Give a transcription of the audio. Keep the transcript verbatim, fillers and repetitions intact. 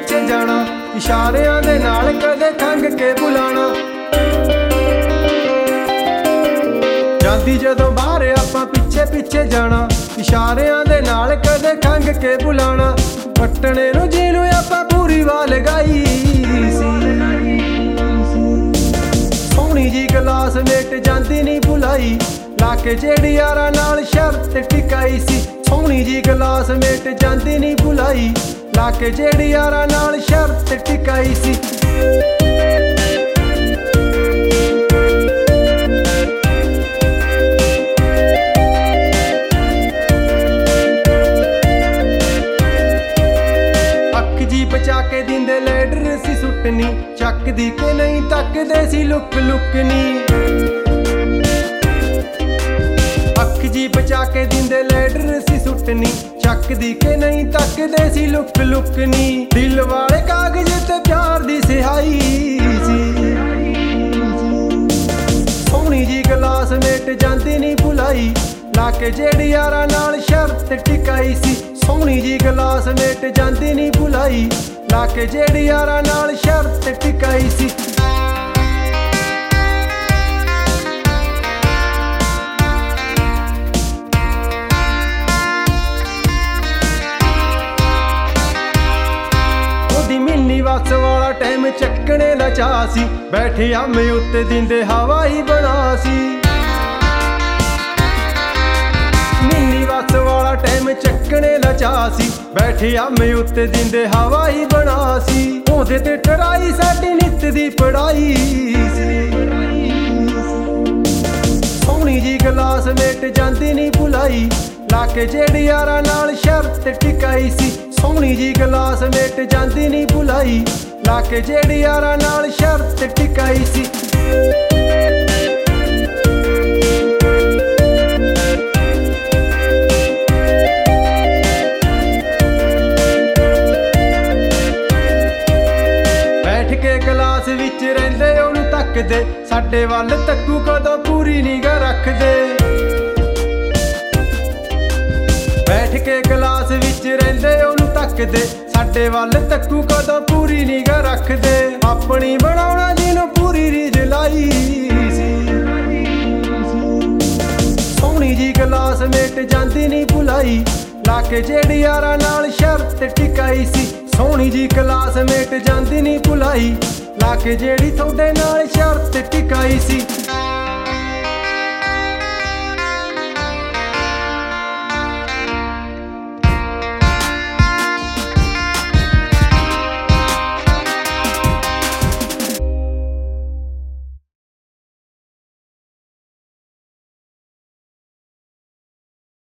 पिछे जाना, इशारियां दे नाल कदे खंग के बुलाना। जांदी जदों बाहर आपां पिछे पिछे जाना, इशारियां दे नाल कदे खंग के बुलाना। पट्टने नूं जीनू आपां पूरी वाल गाई सी, सोहणी जी क्लासमेट जांदी नहीं भुलाई, लाके जेड़ी यारां नाल शर्त टिकाई सी। सोहणी जी क्लासमेट जांदी नहीं भुलाई, लाके जेड़ी यारां नाल शर्त टिकाई सी। बचा के दिंदे लैडर सी सुटनी, चकदी के नहीं तकदे सी लुक लुकनी। अख जी बचा के दिंदे लैडर सी सुटनी, चकदी के नहीं तकदे सी लुक लुकनी। दिल वाले कागज ते प्यार दी सिहाई सी, सोहणी जी क्लासमेट जांदी नहीं भुलाई, लाके जेड़ी यारां नाल शर्त टिकाई सी। सोहणी जी क्लासमेट जांदी नहीं भुलाई, लाके जेड़ी यारां नाल शर्त टिकाई सी। ओदी मिन्नी वक्स वाला टाइम चक्कने दा चाह सी, बैठे आमे उत्ते दिंदे हवा ही बना सी। मिन्नी वक्स वाला टाइम चक्कने दा चाह सी, बैठे आमे उत्ते दिंदे हवा ही बना सी। ओहदे ते टराई साडी नित दी पढ़ाई सी, सोहणी जी क्लासमेट जांदी नहीं भुलाई, लाके जेड़ी यारां नाल शर्त टिकाई सी। सोहणी जी क्लासमेट जांदी नहीं भुलाई, लाके जेड़ी यारां नाल शर्त टिकाई सी। क्लास विच रहिंदे ओनू तकदे, साडे वल तक्कू कदों पूरी निगाह रखदे। बैठ के क्लास विच रहिंदे ओनू तकदे, साडे वल तक्कू कदों पूरी निगाह रखदे। अपनी बनाउणा जिन्नू पूरी रीझ लाई सी, सोहणी जी क्लासमेट जांदी नहीं भुलाई, लाके जेड़ी यारां नाल शर्त टिकाई सी। सोहणी जी क्लासमेट जांदी नहीं भुलाई, लाके जेड़ी थोड़े नाल शर्त टिकाई सी।